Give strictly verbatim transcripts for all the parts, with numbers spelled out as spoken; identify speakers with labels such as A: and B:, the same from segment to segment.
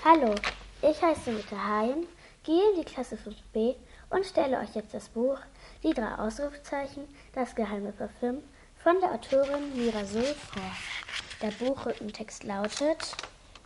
A: Hallo, ich heiße Mette Hayen, gehe in die Klasse fünf b und stelle euch jetzt das Buch Die drei Ausrufezeichen, das geheime Parfüm von der Autorin Mira Sohl vor. Der Buchrückentext lautet: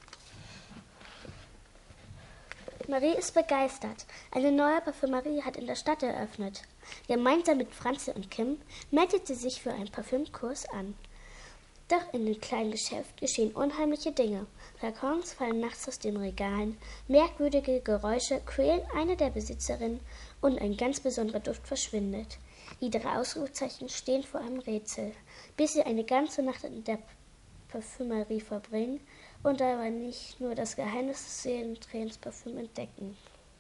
A: Marie ist begeistert. Eine neue Parfümerie hat in der Stadt eröffnet. Gemeinsam mit Franzi und Kim meldet sie sich für einen Parfümkurs an. Doch in dem kleinen Geschäft geschehen unheimliche Dinge. Flakons fallen nachts aus den Regalen, merkwürdige Geräusche quälen eine der Besitzerinnen und ein ganz besonderer Duft verschwindet. Die drei Ausrufezeichen stehen vor einem Rätsel, bis sie eine ganze Nacht in der Parfümerie verbringen und dabei nicht nur das Geheimnis des Seelenträns Parfüm entdecken.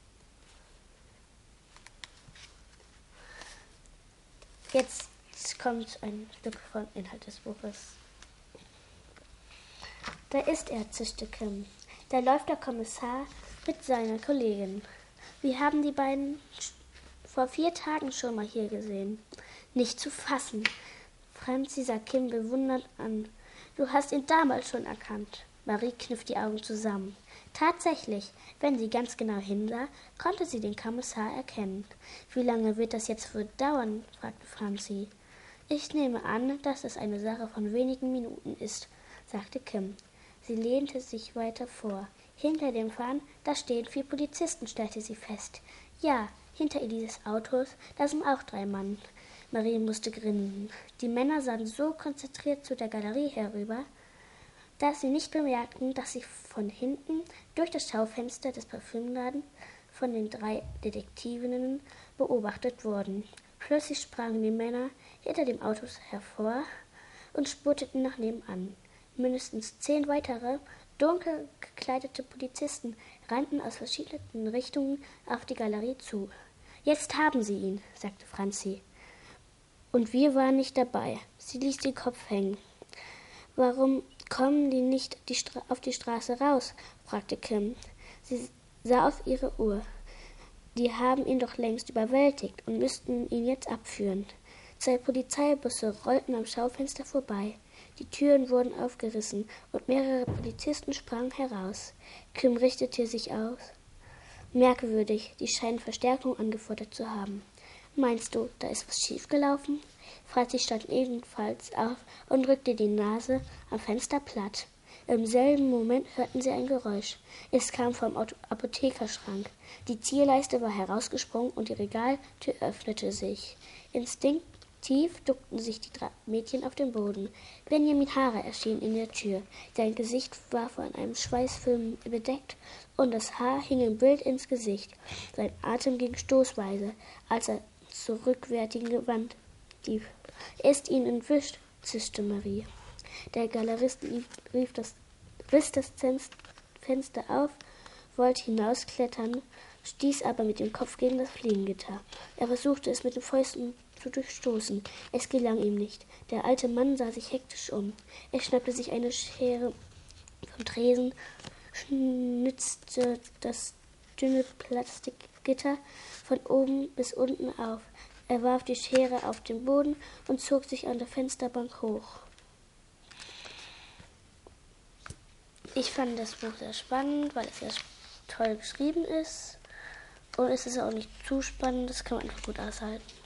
A: Jetzt kommt ein Stück vom Inhalt des Buches. Da ist er, zischte Kim. Da läuft der Kommissar mit seiner Kollegin. Wir haben die beiden vor vier Tagen schon mal hier gesehen. Nicht zu fassen. Franzi sah Kim bewundernd an. Du hast ihn damals schon erkannt. Marie kniff die Augen zusammen. Tatsächlich, wenn sie ganz genau hinsah, konnte sie den Kommissar erkennen. Wie lange wird das jetzt wohl dauern? Fragte Franzi. Ich nehme an, dass es eine Sache von wenigen Minuten ist, sagte Kim. Sie lehnte sich weiter vor. Hinter dem Fahren, da stehen vier Polizisten, stellte sie fest. Ja, hinter ihr dieses Autos, da sind auch drei Mann. Marie musste grinsen. Die Männer sahen so konzentriert zu der Galerie herüber, dass sie nicht bemerkten, dass sie von hinten durch das Schaufenster des Parfümladens von den drei Detektivinnen beobachtet wurden. Plötzlich sprangen die Männer hinter dem Auto hervor und spurteten nach nebenan. Mindestens zehn weitere, dunkel gekleidete Polizisten rannten aus verschiedenen Richtungen auf die Galerie zu. Jetzt haben sie ihn, sagte Franzi. Und wir waren nicht dabei. Sie ließ den Kopf hängen. Warum kommen die nicht die Stra- auf die Straße raus? Fragte Kim. Sie sah auf ihre Uhr. Die haben ihn doch längst überwältigt und müssten ihn jetzt abführen. Zwei Polizeibusse rollten am Schaufenster vorbei. Die Türen wurden aufgerissen und mehrere Polizisten sprangen heraus. Kim richtete sich aus. Merkwürdig, die scheinen Verstärkung angefordert zu haben. Meinst du, da ist was schiefgelaufen? Franzi stand ebenfalls auf und rückte die Nase am Fenster platt. Im selben Moment hörten sie ein Geräusch. Es kam vom Auto- Apothekerschrank. Die Zierleiste war herausgesprungen und die Regaltür öffnete sich. Instinktiv duckten sich die drei Mädchen auf den Boden. Benjamin Harrer erschien in der Tür. Sein Gesicht war von einem Schweißfilm bedeckt und das Haar hing ihm wild ins Gesicht. Sein Atem ging stoßweise, als er zur rückwärtigen Wand lief. Ist ihn entwischt, zischte Marie. Der Galerist rief das, riss das Fenster auf, wollte hinausklettern, stieß aber mit dem Kopf gegen das Fliegengitter. Er versuchte es mit den Fäusten zu durchstoßen. Es gelang ihm nicht. Der alte Mann sah sich hektisch um. Er schnappte sich eine Schere vom Tresen, schnitzte das dünne Plastikgitter von oben bis unten auf. Er warf die Schere auf den Boden und zog sich an der Fensterbank hoch. Ich fand das Buch sehr spannend, weil es sehr toll geschrieben ist. Und es ist auch nicht zu spannend, das kann man einfach gut aushalten.